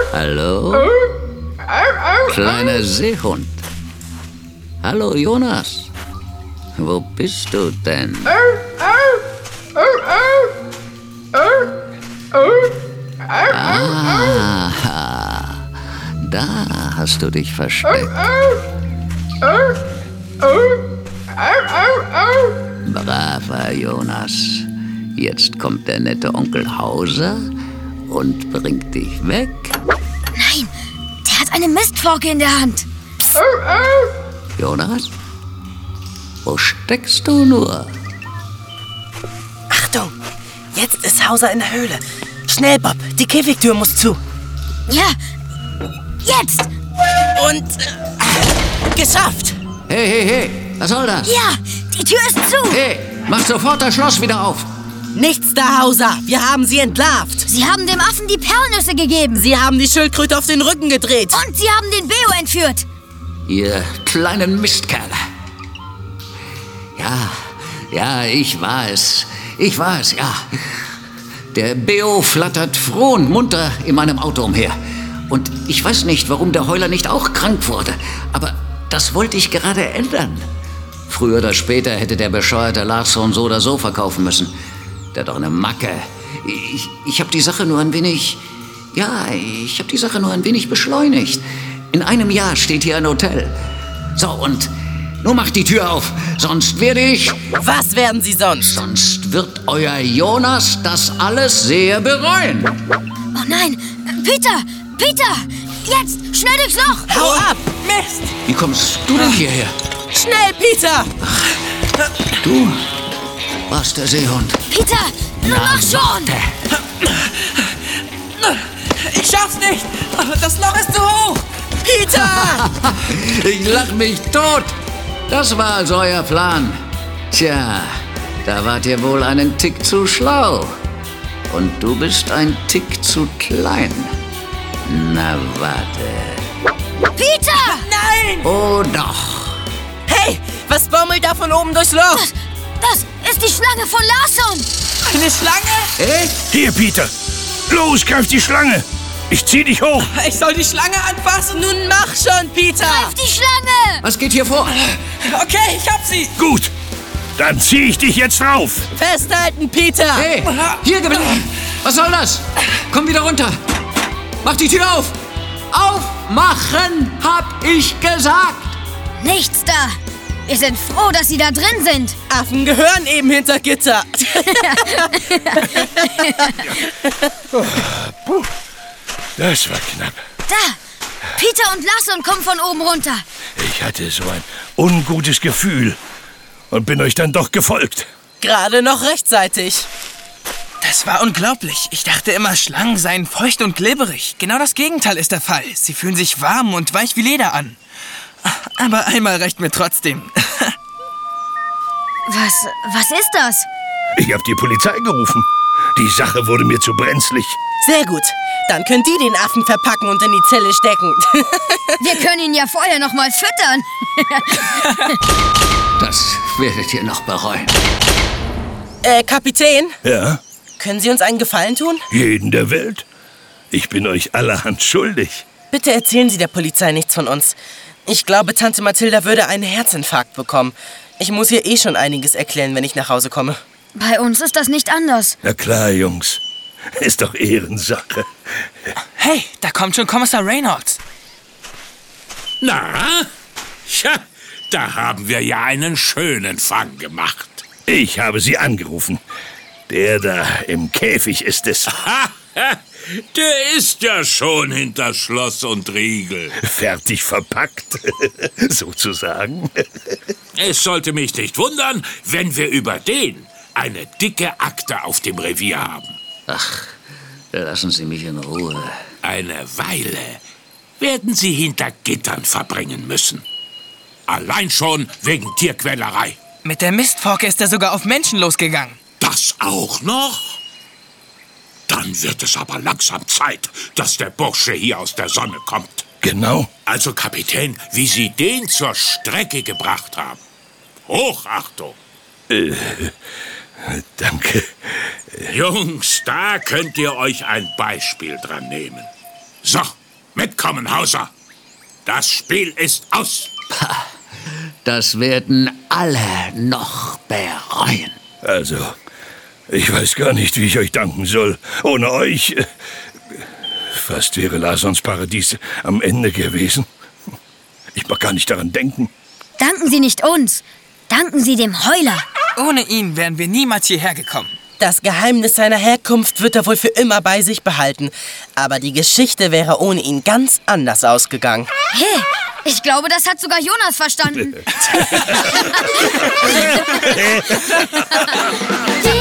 Hallo? Kleiner Seehund. Hallo, Jonas. Wo bist du denn? Ah, da hast du dich versteckt. Braver Jonas. Jetzt kommt der nette Onkel Hauser und bringt dich weg. Nein, der hat eine Mistforke in der Hand. Psst. Jonas? Wo steckst du nur? Achtung! Jetzt ist Hauser in der Höhle. Schnell, Bob, die Käfigtür muss zu. Ja, jetzt! Und... geschafft! Hey, was soll das? Ja, die Tür ist zu! Hey, mach sofort das Schloss wieder auf! Nichts da, Hauser! Wir haben sie entlarvt! Sie haben dem Affen die Perlnüsse gegeben! Sie haben die Schildkröte auf den Rücken gedreht! Und sie haben den Beo entführt! Ihr kleinen Mistkerle! Ja, ich war es, ja. Der Beo flattert froh und munter in meinem Auto umher. Und ich weiß nicht, warum der Heuler nicht auch krank wurde. Aber das wollte ich gerade ändern. Früher oder später hätte der bescheuerte Larsson so oder so verkaufen müssen. Der hat doch eine Macke. Ich habe die Sache nur ein wenig... Ja, ich habe die Sache nur ein wenig beschleunigt. In einem Jahr steht hier ein Hotel. So, und nun macht die Tür auf, sonst werde ich... Was werden Sie sonst? Sonst wird euer Jonas das alles sehr bereuen. Oh nein, Peter! Jetzt, schnell durchs Loch! Hau ab! Mist! Wie kommst du denn hierher? Schnell, Peter! Du warst der Seehund. Peter, nun mach schon! Ich schaff's nicht! Das Loch ist zu hoch! Peter! Ich lach mich tot. Das war also euer Plan. Tja, da wart ihr wohl einen Tick zu schlau. Und du bist ein Tick zu klein. Na, warte. Peter! Nein! Oh, doch. Hey, was baumelt da von oben durchs Loch? Das ist die Schlange von Larsson! Eine Schlange? Echt? Hier, Peter. Los, greif die Schlange. Ich zieh dich hoch. Ich soll die Schlange anfassen? Nun mach schon, Peter! Greif die Schlange! Was geht hier vor? Okay, ich hab sie! Gut. Dann zieh ich dich jetzt rauf. Festhalten, Peter! Hey, hier geblieben. Was soll das? Komm wieder runter. Mach die Tür auf. Aufmachen, hab ich gesagt. Nichts da! Wir sind froh, dass Sie da drin sind! Affen gehören eben hinter Gitter. Puh, das war knapp. Da! Peter und Larsson kommen von oben runter. Ich hatte so ein ungutes Gefühl und bin euch dann doch gefolgt. Gerade noch rechtzeitig. Das war unglaublich. Ich dachte immer, Schlangen seien feucht und glibberig. Genau das Gegenteil ist der Fall. Sie fühlen sich warm und weich wie Leder an. Aber einmal reicht mir trotzdem. Was ist das? Ich habe die Polizei gerufen. Die Sache wurde mir zu brenzlig. Sehr gut. Dann könnt ihr den Affen verpacken und in die Zelle stecken. Wir können ihn ja vorher noch mal füttern. Das werdet ihr noch bereuen. Kapitän, Ja, können Sie uns einen Gefallen tun? jeden der Welt. Ich bin euch allerhand schuldig. Bitte erzählen Sie der Polizei nichts von uns. Ich glaube, Tante Mathilda würde einen Herzinfarkt bekommen. Ich muss ihr eh schon einiges erklären, wenn ich nach Hause komme. Bei uns ist das nicht anders. Na klar, Jungs. Ist doch Ehrensache. Hey, da kommt schon Kommissar Reynolds. Na? Tja, da haben wir ja einen schönen Fang gemacht. Ich habe sie angerufen. Der da im Käfig ist es. Der ist ja schon hinter Schloss und Riegel. Fertig verpackt, sozusagen. Es sollte mich nicht wundern, wenn wir über den eine dicke Akte auf dem Revier haben. Ach, lassen Sie mich in Ruhe. Eine Weile werden Sie hinter Gittern verbringen müssen. Allein schon wegen Tierquälerei. Mit der Mistforke ist er sogar auf Menschen losgegangen. Das auch noch? Dann wird es aber langsam Zeit, dass der Bursche hier aus der Sonne kommt. Genau. Also, Kapitän, wie Sie den zur Strecke gebracht haben. Hochachtung. Danke. Jungs, da könnt ihr euch ein Beispiel dran nehmen. So, mitkommen, Hauser. Das Spiel ist aus. Das werden alle noch bereuen. Also, ich weiß gar nicht, wie ich euch danken soll. Ohne euch... Fast wäre Lasons Paradies am Ende gewesen. Ich mag gar nicht daran denken. Danken Sie nicht uns. Danken Sie dem Heuler. Ohne ihn wären wir niemals hierher gekommen. Das Geheimnis seiner Herkunft wird er wohl für immer bei sich behalten. Aber die Geschichte wäre ohne ihn ganz anders ausgegangen. Hey, ich glaube, das hat sogar Jonas verstanden.